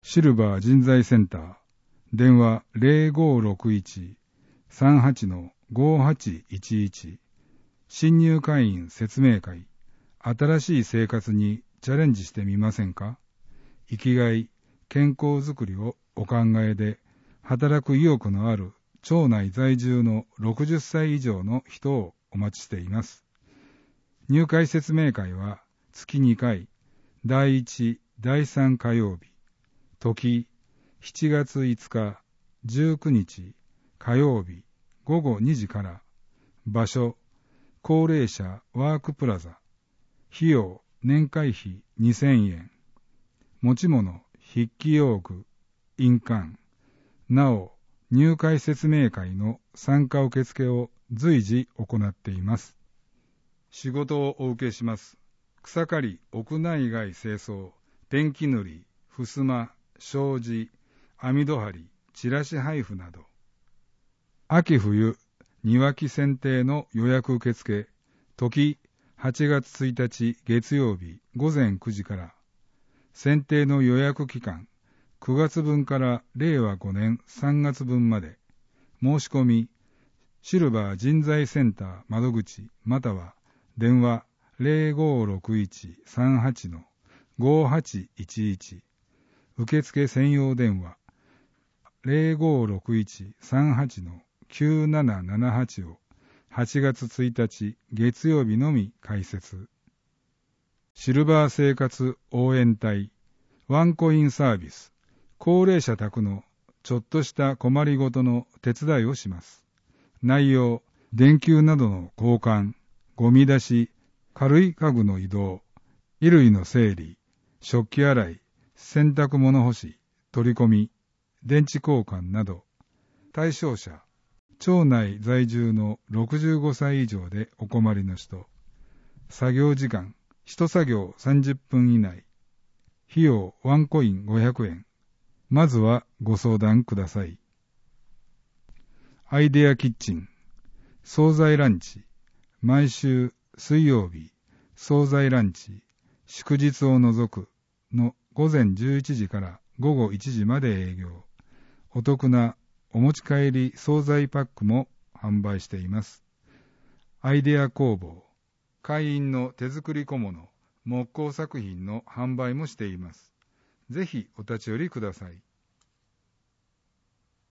シルバー人材センター、電話0561-38-5811、新入会員説明会、新しい生活にチャレンジしてみませんか？生きがい、健康づくりをお考えで、働く意欲のある町内在住の60歳以上の人をお待ちしています。入会説明会は月2回、第1、第3火曜日、時7月5日、19日、火曜日、午後2時から、場所、高齢者ワークプラザ、費用、年会費2000円、持ち物、筆記用具、印鑑、なお、入会説明会の参加受付を随時行っています。仕事をお受けします。草刈り、屋内外清掃、ペンキ塗り、襖、障子、網戸張り、チラシ配布など。秋冬、庭木剪定の予約受付、時8月1日月曜日午前9時から、剪定の予約期間、9月分から令和5年3月分まで、申し込み、シルバー人材センター窓口または電話0561-38-5811、受付専用電話0561-38-9778を8月1日月曜日のみ開設。シルバー生活応援隊ワンコインサービス、高齢者宅のちょっとした困りごとの手伝いをします。内容、電球などの交換、ゴミ出し、軽い家具の移動、衣類の整理、食器洗い、洗濯物干し、取り込み、電池交換など、対象者、町内在住の65歳以上でお困りの人、作業時間、1作業30分以内、費用ワンコイン500円。まずはご相談ください。アイデアキッチン、惣菜ランチ、毎週水曜日、惣菜ランチ、祝日を除くの午前11時から午後1時まで営業。お得なお持ち帰り惣菜パックも販売しています。アイデア工房、会員の手作り小物、木工作品の販売もしています。ぜひお立ち寄りください。